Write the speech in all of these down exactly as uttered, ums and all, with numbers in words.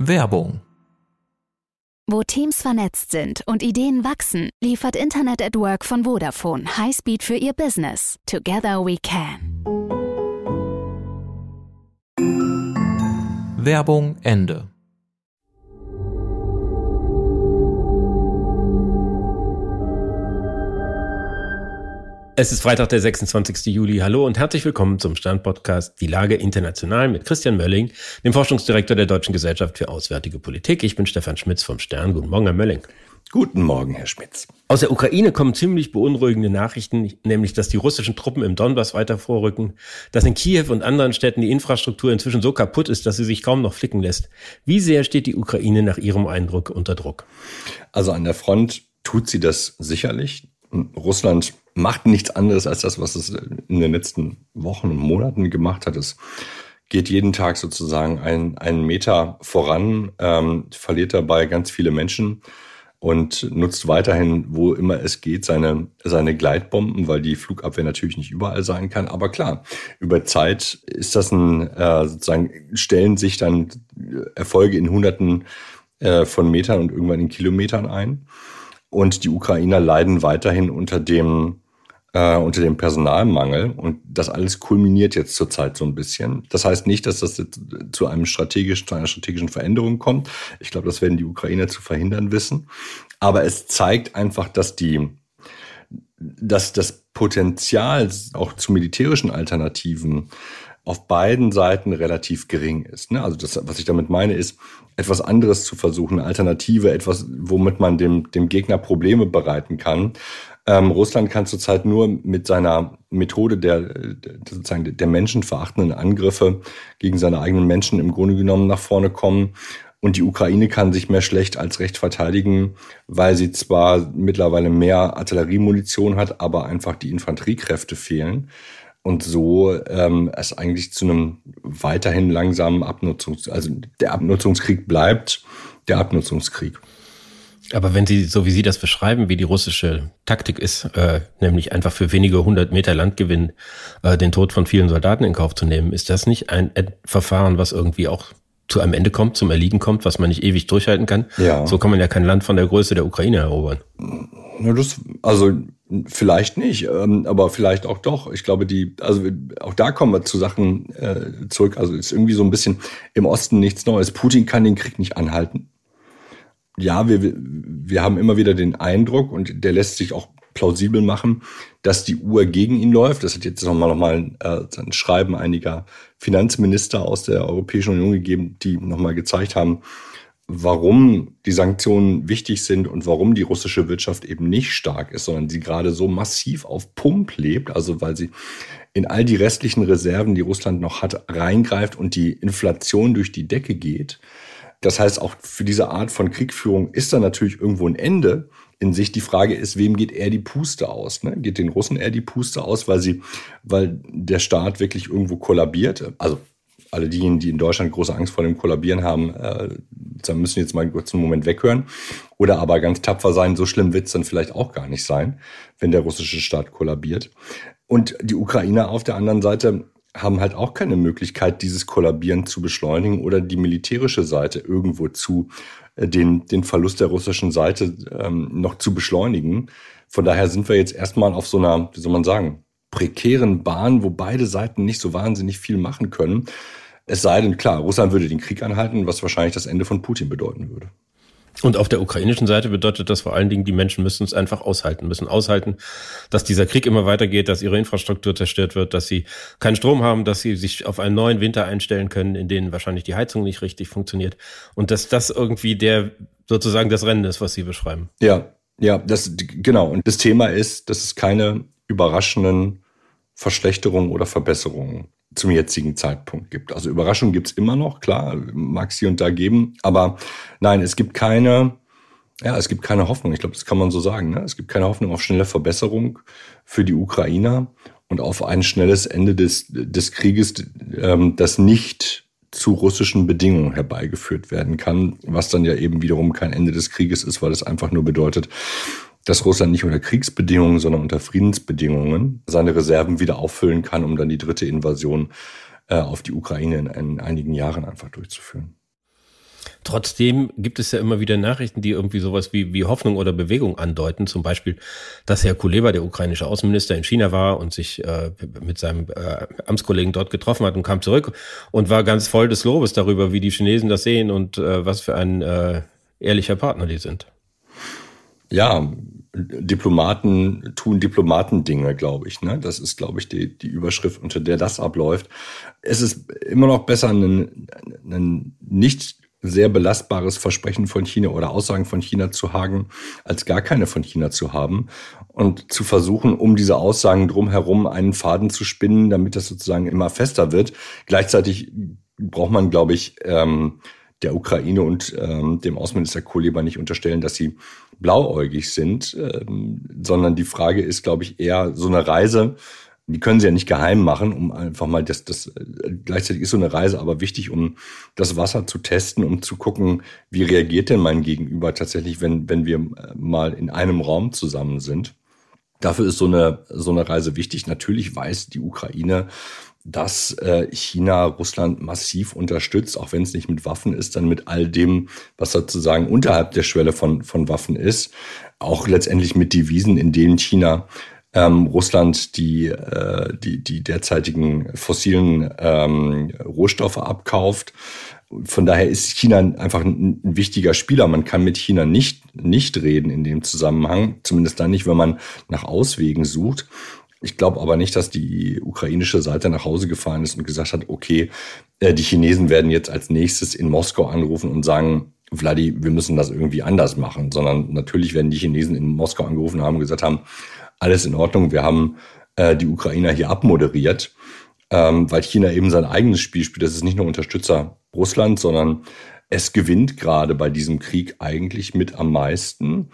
Werbung. Wo Teams vernetzt sind und Ideen wachsen, liefert Internet at Work von Vodafone Highspeed für Ihr Business. Together we can. Werbung Ende. Es ist Freitag, der sechsundzwanzigsten Juli. Hallo und herzlich willkommen zum Stern-Podcast Die Lage international mit Christian Mölling, dem Forschungsdirektor der Deutschen Gesellschaft für Auswärtige Politik. Ich bin Stefan Schmitz vom Stern. Guten Morgen, Herr Mölling. Guten Morgen, Herr Schmitz. Aus der Ukraine kommen ziemlich beunruhigende Nachrichten, nämlich, dass die russischen Truppen im Donbass weiter vorrücken, dass in Kiew und anderen Städten die Infrastruktur inzwischen so kaputt ist, dass sie sich kaum noch flicken lässt. Wie sehr steht die Ukraine nach Ihrem Eindruck unter Druck? Also an der Front tut sie das sicherlich. Russland macht nichts anderes als das, was es in den letzten Wochen und Monaten gemacht hat. Es geht jeden Tag sozusagen einen, einen Meter voran, ähm, verliert dabei ganz viele Menschen und nutzt weiterhin, wo immer es geht, seine, seine Gleitbomben, weil die Flugabwehr natürlich nicht überall sein kann. Aber klar, über Zeit ist das ein, äh, sozusagen, stellen sich dann Erfolge in Hunderten äh, von Metern und irgendwann in Kilometern ein. Und die Ukrainer leiden weiterhin unter dem, äh, unter dem Personalmangel. Und das alles kulminiert jetzt zurzeit so ein bisschen. Das heißt nicht, dass das jetzt zu einem strategischen, zu einer strategischen Veränderung kommt. Ich glaube, das werden die Ukrainer zu verhindern wissen. Aber es zeigt einfach, dass die, dass das Potenzial auch zu militärischen Alternativen auf beiden Seiten relativ gering ist. Also das, was ich damit meine, ist, etwas anderes zu versuchen, eine Alternative, etwas, womit man dem, dem Gegner Probleme bereiten kann. Ähm, Russland kann zurzeit nur mit seiner Methode der, der, sozusagen der menschenverachtenden Angriffe gegen seine eigenen Menschen im Grunde genommen nach vorne kommen. Und die Ukraine kann sich mehr schlecht als recht verteidigen, weil sie zwar mittlerweile mehr Artilleriemunition hat, aber einfach die Infanteriekräfte fehlen. Und so ähm, es eigentlich zu einem weiterhin langsamen Abnutzungs... Also der Abnutzungskrieg bleibt der Abnutzungskrieg. Aber wenn Sie, so wie Sie das beschreiben, wie die russische Taktik ist, äh, nämlich einfach für wenige hundert Meter Landgewinn äh, den Tod von vielen Soldaten in Kauf zu nehmen, ist das nicht ein Verfahren, was irgendwie auch zu einem Ende kommt, zum Erliegen kommt, was man nicht ewig durchhalten kann? Ja. So kann man ja kein Land von der Größe der Ukraine erobern. Na, das, also vielleicht nicht, aber vielleicht auch doch. Ich glaube, die, also auch da kommen wir zu Sachen äh, zurück. Also ist irgendwie so ein bisschen im Osten nichts Neues. Putin kann den Krieg nicht anhalten. Ja, wir wir haben immer wieder den Eindruck, und der lässt sich auch plausibel machen, dass die Uhr gegen ihn läuft. Das hat jetzt nochmal noch mal, äh, ein Schreiben einiger Finanzminister aus der Europäischen Union gegeben, die nochmal gezeigt haben, warum die Sanktionen wichtig sind und warum die russische Wirtschaft eben nicht stark ist, sondern sie gerade so massiv auf Pump lebt, also weil sie in all die restlichen Reserven, die Russland noch hat, reingreift und die Inflation durch die Decke geht. Das heißt, auch für diese Art von Kriegführung ist da natürlich irgendwo ein Ende in sich. Die Frage ist, wem geht eher die Puste aus? Ne? Geht den Russen eher die Puste aus, weil sie, weil der Staat wirklich irgendwo kollabiert? Also alle diejenigen, die in Deutschland große Angst vor dem Kollabieren haben, äh, müssen jetzt mal kurz einen Moment weghören. Oder aber ganz tapfer sein, so schlimm wird es dann vielleicht auch gar nicht sein, wenn der russische Staat kollabiert. Und die Ukrainer auf der anderen Seite haben halt auch keine Möglichkeit, dieses Kollabieren zu beschleunigen oder die militärische Seite irgendwo zu äh, den, den Verlust der russischen Seite ähm, noch zu beschleunigen. Von daher sind wir jetzt erstmal auf so einer, wie soll man sagen, prekären Bahn, wo beide Seiten nicht so wahnsinnig viel machen können. Es sei denn, klar, Russland würde den Krieg anhalten, was wahrscheinlich das Ende von Putin bedeuten würde. Und auf der ukrainischen Seite bedeutet das vor allen Dingen, die Menschen müssen es einfach aushalten, müssen aushalten, dass dieser Krieg immer weitergeht, dass ihre Infrastruktur zerstört wird, dass sie keinen Strom haben, dass sie sich auf einen neuen Winter einstellen können, in denen wahrscheinlich die Heizung nicht richtig funktioniert. Und dass das irgendwie der, sozusagen das Rennen ist, was Sie beschreiben. Ja, ja, das, genau. Und das Thema ist, dass es keine überraschenden Verschlechterungen oder Verbesserungen zum jetzigen Zeitpunkt gibt. Also Überraschungen gibt's immer noch, klar, mag es hier und da geben, aber nein, es gibt keine, ja, es gibt keine Hoffnung. Ich glaube, das kann man so sagen. Ne? Es gibt keine Hoffnung auf schnelle Verbesserung für die Ukrainer und auf ein schnelles Ende des des Krieges, ähm, das nicht zu russischen Bedingungen herbeigeführt werden kann, was dann ja eben wiederum kein Ende des Krieges ist, weil es einfach nur bedeutet, dass Russland nicht unter Kriegsbedingungen, sondern unter Friedensbedingungen seine Reserven wieder auffüllen kann, um dann die dritte Invasion äh, auf die Ukraine in, in einigen Jahren einfach durchzuführen. Trotzdem gibt es ja immer wieder Nachrichten, die irgendwie sowas wie, wie Hoffnung oder Bewegung andeuten. Zum Beispiel, dass Herr Kuleba, der ukrainische Außenminister, in China war und sich äh, mit seinem äh, Amtskollegen dort getroffen hat und kam zurück und war ganz voll des Lobes darüber, wie die Chinesen das sehen und äh, was für ein äh, ehrlicher Partner die sind. Ja, Diplomaten tun Diplomatendinge, glaube ich. Ne? Das ist, glaube ich, die, die Überschrift, unter der das abläuft. Es ist immer noch besser, einen, einen nicht sehr belastbares Versprechen von China oder Aussagen von China zu haben, als gar keine von China zu haben und zu versuchen, um diese Aussagen drumherum einen Faden zu spinnen, damit das sozusagen immer fester wird. Gleichzeitig braucht man, glaube ich, ähm, der Ukraine und ähm, dem Außenminister Kuleba nicht unterstellen, dass sie blauäugig sind, ähm, sondern die Frage ist, glaube ich, eher so eine Reise, die können sie ja nicht geheim machen, um einfach mal das, das, gleichzeitig ist so eine Reise aber wichtig, um das Wasser zu testen, um zu gucken, wie reagiert denn mein Gegenüber tatsächlich, wenn, wenn wir mal in einem Raum zusammen sind. Dafür ist so eine, so eine Reise wichtig. Natürlich weiß die Ukraine, dass äh, China Russland massiv unterstützt, auch wenn es nicht mit Waffen ist, dann mit all dem, was sozusagen unterhalb der Schwelle von, von Waffen ist. Auch letztendlich mit Devisen, in denen China ähm, Russland die, äh, die, die derzeitigen fossilen ähm, Rohstoffe abkauft. Von daher ist China einfach ein, ein wichtiger Spieler. Man kann mit China nicht, nicht reden in dem Zusammenhang, zumindest dann nicht, wenn man nach Auswegen sucht. Ich glaube aber nicht, dass die ukrainische Seite nach Hause gefahren ist und gesagt hat, okay, äh, die Chinesen werden jetzt als nächstes in Moskau anrufen und sagen, Vladi, wir müssen das irgendwie anders machen. Sondern natürlich werden die Chinesen in Moskau angerufen haben und gesagt haben, alles in Ordnung, wir haben äh, die Ukrainer hier abmoderiert, ähm, weil China eben sein eigenes Spiel spielt. Das ist nicht nur Unterstützer Russlands, sondern es gewinnt gerade bei diesem Krieg eigentlich mit am meisten,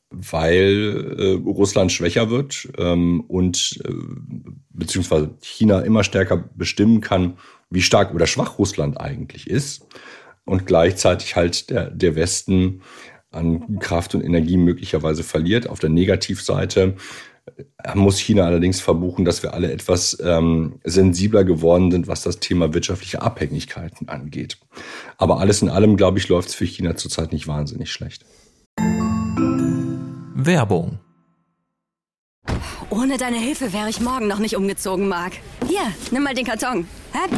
weil äh, Russland schwächer wird ähm, und äh, beziehungsweise China immer stärker bestimmen kann, wie stark oder schwach Russland eigentlich ist und gleichzeitig halt der, der Westen an Kraft und Energie möglicherweise verliert. Auf der Negativseite muss China allerdings verbuchen, dass wir alle etwas ähm, sensibler geworden sind, was das Thema wirtschaftliche Abhängigkeiten angeht. Aber alles in allem, glaube ich, läuft es für China zurzeit nicht wahnsinnig schlecht. Werbung. Ohne deine Hilfe wäre ich morgen noch nicht umgezogen, Marc. Hier, nimm mal den Karton. Hä?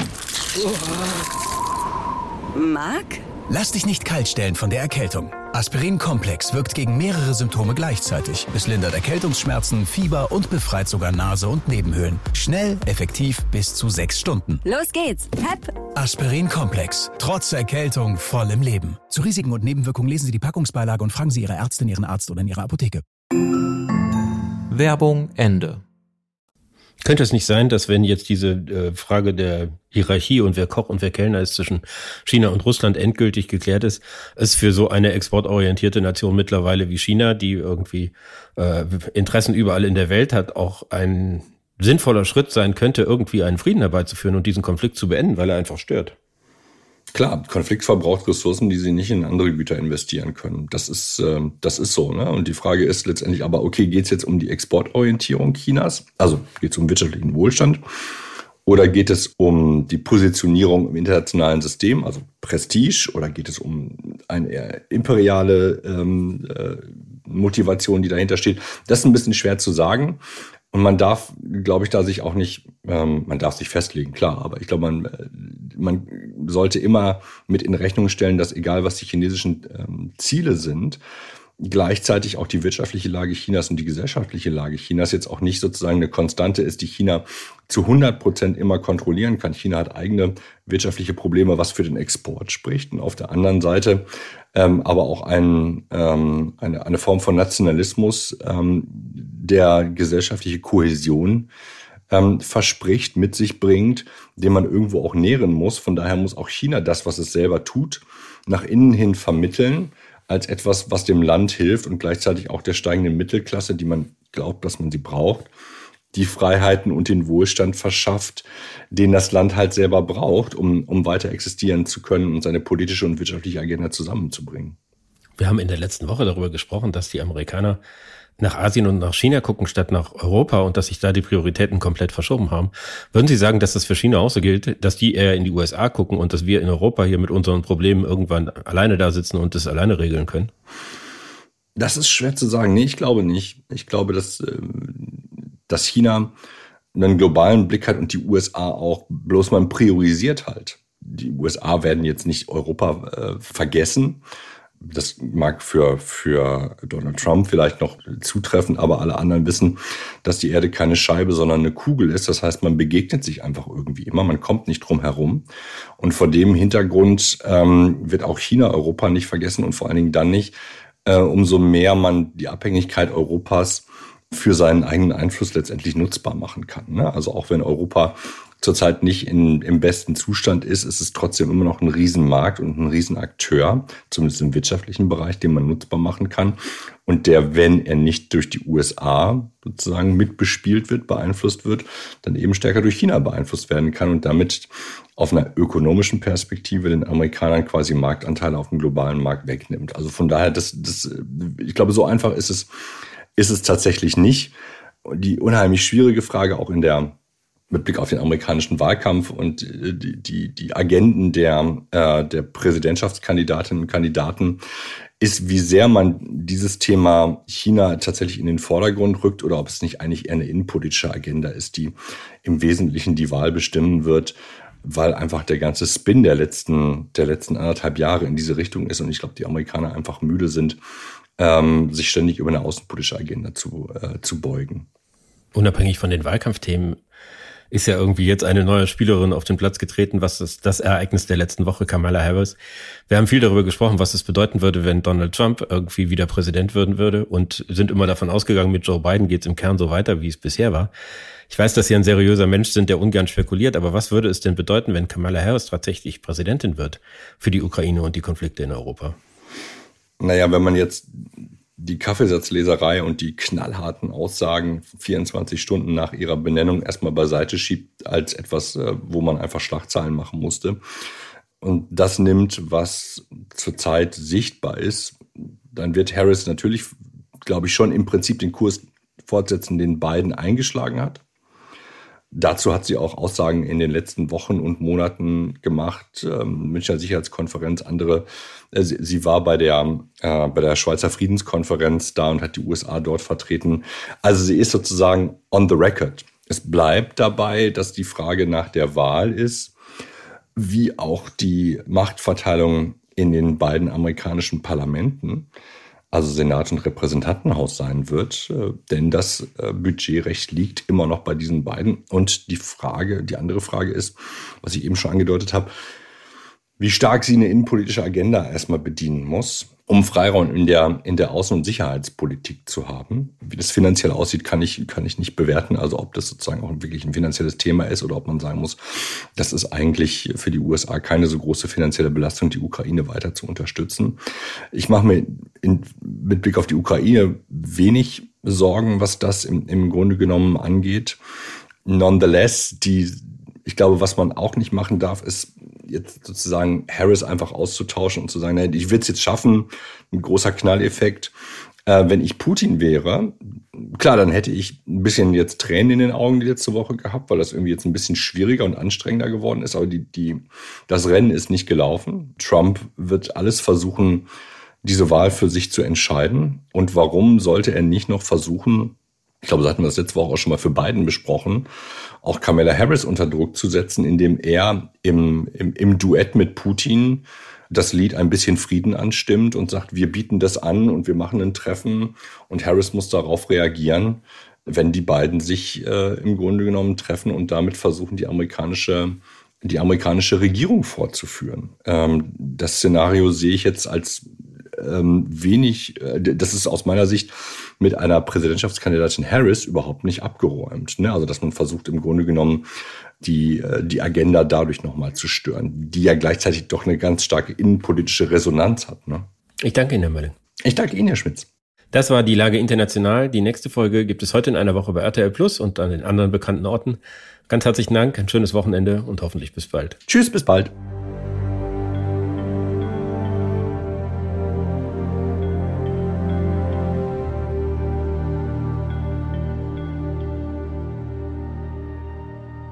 Marc? Lass dich nicht kalt stellen von der Erkältung. Aspirin Komplex wirkt gegen mehrere Symptome gleichzeitig. Es lindert Erkältungsschmerzen, Fieber und befreit sogar Nase und Nebenhöhlen. Schnell, effektiv, bis zu sechs Stunden. Los geht's. Hep. Aspirin Komplex. Trotz Erkältung voll im Leben. Zu Risiken und Nebenwirkungen lesen Sie die Packungsbeilage und fragen Sie Ihre Ärztin, Ihren Arzt oder in Ihrer Apotheke. Werbung Ende. Könnte es nicht sein, dass wenn jetzt diese äh, Frage der Hierarchie und wer Koch und wer Kellner ist zwischen China und Russland endgültig geklärt ist, es für so eine exportorientierte Nation mittlerweile wie China, die irgendwie äh, Interessen überall in der Welt hat, auch ein sinnvoller Schritt sein könnte, irgendwie einen Frieden herbeizuführen und diesen Konflikt zu beenden, weil er einfach stört? Klar, Konflikt verbraucht Ressourcen, die sie nicht in andere Güter investieren können. Das ist, äh, das ist so, ne? Und die Frage ist letztendlich aber, okay, geht es jetzt um die Exportorientierung Chinas? Also geht es um wirtschaftlichen Wohlstand? Oder geht es um die Positionierung im internationalen System, also Prestige? Oder geht es um eine eher imperiale ähm, äh, Motivation, die dahinter steht? Das ist ein bisschen schwer zu sagen. Und man darf, glaube ich, da sich auch nicht, ähm, man darf sich festlegen, klar, aber ich glaube, man, man sollte immer mit in Rechnung stellen, dass egal was die chinesischen ähm, Ziele sind, gleichzeitig auch die wirtschaftliche Lage Chinas und die gesellschaftliche Lage Chinas jetzt auch nicht sozusagen eine Konstante ist, die China zu hundert Prozent immer kontrollieren kann. China hat eigene wirtschaftliche Probleme, was für den Export spricht. Und auf der anderen Seite ähm, aber auch ein, ähm, eine, eine Form von Nationalismus, ähm, der gesellschaftliche Kohäsion ähm, verspricht, mit sich bringt, den man irgendwo auch nähren muss. Von daher muss auch China das, was es selber tut, nach innen hin vermitteln, als etwas, was dem Land hilft und gleichzeitig auch der steigenden Mittelklasse, die man glaubt, dass man sie braucht, die Freiheiten und den Wohlstand verschafft, den das Land halt selber braucht, um, um weiter existieren zu können und seine politische und wirtschaftliche Agenda zusammenzubringen. Wir haben in der letzten Woche darüber gesprochen, dass die Amerikaner nach Asien und nach China gucken statt nach Europa und dass sich da die Prioritäten komplett verschoben haben. Würden Sie sagen, dass das für China auch so gilt, dass die eher in die U S A gucken und dass wir in Europa hier mit unseren Problemen irgendwann alleine da sitzen und das alleine regeln können? Das ist schwer zu sagen. Nee, ich glaube nicht. Ich glaube, dass, dass China einen globalen Blick hat und die U S A auch, bloß man priorisiert halt. Die U S A werden jetzt nicht Europa äh, vergessen. Das mag für, für Donald Trump vielleicht noch zutreffen, aber alle anderen wissen, dass die Erde keine Scheibe, sondern eine Kugel ist. Das heißt, man begegnet sich einfach irgendwie immer, man kommt nicht drum herum. Und vor dem Hintergrund ähm, wird auch China Europa nicht vergessen und vor allen Dingen dann nicht, äh, umso mehr man die Abhängigkeit Europas für seinen eigenen Einfluss letztendlich nutzbar machen kann. Ne? Also auch wenn Europa zurzeit nicht in, im besten Zustand ist, ist es trotzdem immer noch ein Riesenmarkt und ein Riesenakteur, zumindest im wirtschaftlichen Bereich, den man nutzbar machen kann. Und der, wenn er nicht durch die U S A sozusagen mitbespielt wird, beeinflusst wird, dann eben stärker durch China beeinflusst werden kann und damit auf einer ökonomischen Perspektive den Amerikanern quasi Marktanteile auf dem globalen Markt wegnimmt. Also von daher, das, das, ich glaube, so einfach ist es, ist es tatsächlich nicht. Die unheimlich schwierige Frage auch in der mit Blick auf den amerikanischen Wahlkampf und die, die, die Agenden der, äh, der Präsidentschaftskandidatinnen und Kandidaten ist, wie sehr man dieses Thema China tatsächlich in den Vordergrund rückt oder ob es nicht eigentlich eher eine innenpolitische Agenda ist, die im Wesentlichen die Wahl bestimmen wird, weil einfach der ganze Spin der letzten, der letzten anderthalb Jahre in diese Richtung ist. Und ich glaube, die Amerikaner einfach müde sind, ähm, sich ständig über eine außenpolitische Agenda zu, äh, zu beugen. Unabhängig von den Wahlkampfthemen ist ja irgendwie jetzt eine neue Spielerin auf den Platz getreten, was ist das Ereignis der letzten Woche, Kamala Harris. Wir haben viel darüber gesprochen, was es bedeuten würde, wenn Donald Trump irgendwie wieder Präsident werden würde und sind immer davon ausgegangen, mit Joe Biden geht es im Kern so weiter, wie es bisher war. Ich weiß, dass Sie ein seriöser Mensch sind, der ungern spekuliert, aber was würde es denn bedeuten, wenn Kamala Harris tatsächlich Präsidentin wird für die Ukraine und die Konflikte in Europa? Naja, wenn man jetzt die Kaffeesatzleserei und die knallharten Aussagen vierundzwanzig Stunden nach ihrer Benennung erstmal beiseite schiebt als etwas, wo man einfach Schlagzeilen machen musste und das nimmt, was zurzeit sichtbar ist, dann wird Harris natürlich, glaube ich, schon im Prinzip den Kurs fortsetzen, den Biden eingeschlagen hat. Dazu hat sie auch Aussagen in den letzten Wochen und Monaten gemacht, ähm, Münchner Sicherheitskonferenz, andere. Äh, sie, sie war bei der, äh, bei der Schweizer Friedenskonferenz da und hat die U S A dort vertreten. Also sie ist sozusagen on the record. Es bleibt dabei, dass die Frage nach der Wahl ist, wie auch die Machtverteilung in den beiden amerikanischen Parlamenten, also Senat und Repräsentantenhaus sein wird, denn das Budgetrecht liegt immer noch bei diesen beiden. Und die Frage, die andere Frage ist, was ich eben schon angedeutet habe, wie stark sie eine innenpolitische Agenda erstmal bedienen muss, um Freiraum in der, in der Außen- und Sicherheitspolitik zu haben. Wie das finanziell aussieht, kann ich, kann ich nicht bewerten. Also ob das sozusagen auch wirklich ein finanzielles Thema ist oder ob man sagen muss, das ist eigentlich für die U S A keine so große finanzielle Belastung, die Ukraine weiter zu unterstützen. Ich mache mir in, mit Blick auf die Ukraine wenig Sorgen, was das im, im Grunde genommen angeht. Nonetheless, die, ich glaube, was man auch nicht machen darf, ist jetzt sozusagen Harris einfach auszutauschen und zu sagen, naja, ich will es jetzt schaffen, ein großer Knalleffekt. Äh, wenn ich Putin wäre, klar, dann hätte ich ein bisschen jetzt Tränen in den Augen die letzte Woche gehabt, weil das irgendwie jetzt ein bisschen schwieriger und anstrengender geworden ist. Aber die, die, das Rennen ist nicht gelaufen. Trump wird alles versuchen, diese Wahl für sich zu entscheiden. Und warum sollte er nicht noch versuchen, ich glaube, so hatten wir das letzte Woche auch schon mal für Biden besprochen, auch Kamala Harris unter Druck zu setzen, indem er im, im, im Duett mit Putin das Lied ein bisschen Frieden anstimmt und sagt, wir bieten das an und wir machen ein Treffen und Harris muss darauf reagieren, wenn die beiden sich äh, im Grunde genommen treffen und damit versuchen, die amerikanische, die amerikanische Regierung fortzuführen. Ähm, das Szenario sehe ich jetzt als ähm, wenig, äh, das ist aus meiner Sicht mit einer Präsidentschaftskandidatin Harris überhaupt nicht abgeräumt. Ne? Also dass man versucht im Grunde genommen die, die Agenda dadurch nochmal zu stören, die ja gleichzeitig doch eine ganz starke innenpolitische Resonanz hat. Ne? Ich danke Ihnen, Herr Mölling. Ich danke Ihnen, Herr Schmitz. Das war die Lage international. Die nächste Folge gibt es heute in einer Woche bei R T L Plus und an den anderen bekannten Orten. Ganz herzlichen Dank, ein schönes Wochenende und hoffentlich bis bald. Tschüss, bis bald.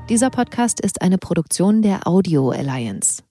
Dieser Podcast ist eine Produktion der Audio Alliance.